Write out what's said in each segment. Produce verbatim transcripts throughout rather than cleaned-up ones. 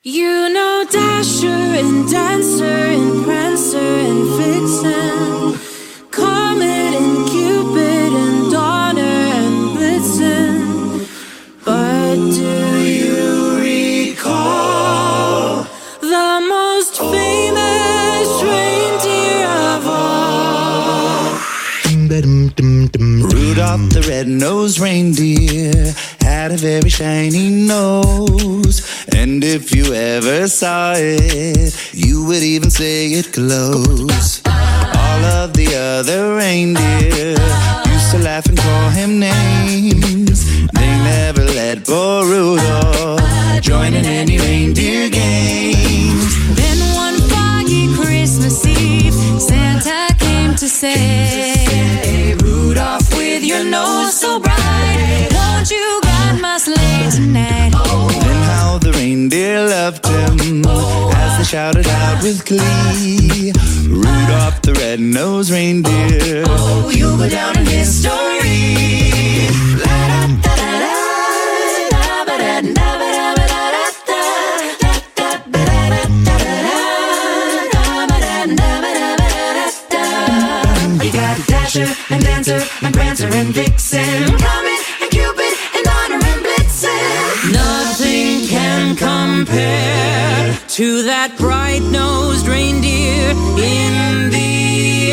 You know Dasher and Dancer and Prancer and Vixen, Comet and Cupid and Donner and Blitzen. But do you recall the most famous reindeer of all? Rudolph the red-nosed reindeer had a very shiny nose, and if you ever saw it, you would even say it glows. All of the other reindeer used to laugh and call him names. They never let poor Rudolph join in any reindeer games. Then one foggy Christmas Eve, Santa came to say, "Hey, Rudolph, with your nose so bright, won't you guide my sleigh tonight?" Then how the reindeer loved him as they shouted out with glee, "Rudolph the red-nosed reindeer, oh, you'll go down in history." You got Dasher and Dancer and Prancer and Vixen, Comet and Cupid and Donner and Blitzen. Nothing can compare to that bright-nosed reindeer in the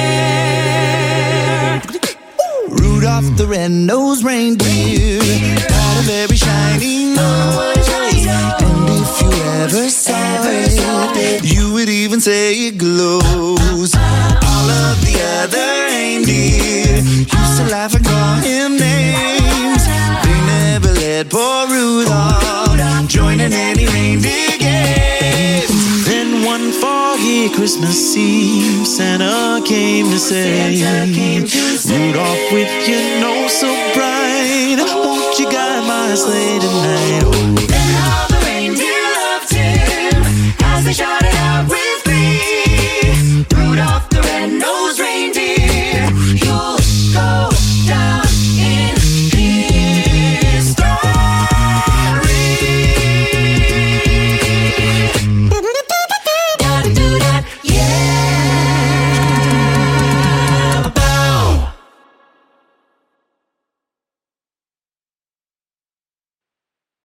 air. Rudolph the red-nosed reindeer had a very shiny nose, and if you ever saw it, you would even say it glows. All of the other reindeer used to laugh and call him names. They never let poor Rudolph join in any reindeer games. Then one foggy Christmas Eve, Santa came to say, "Rudolph, with your nose so bright, won't you guide my sleigh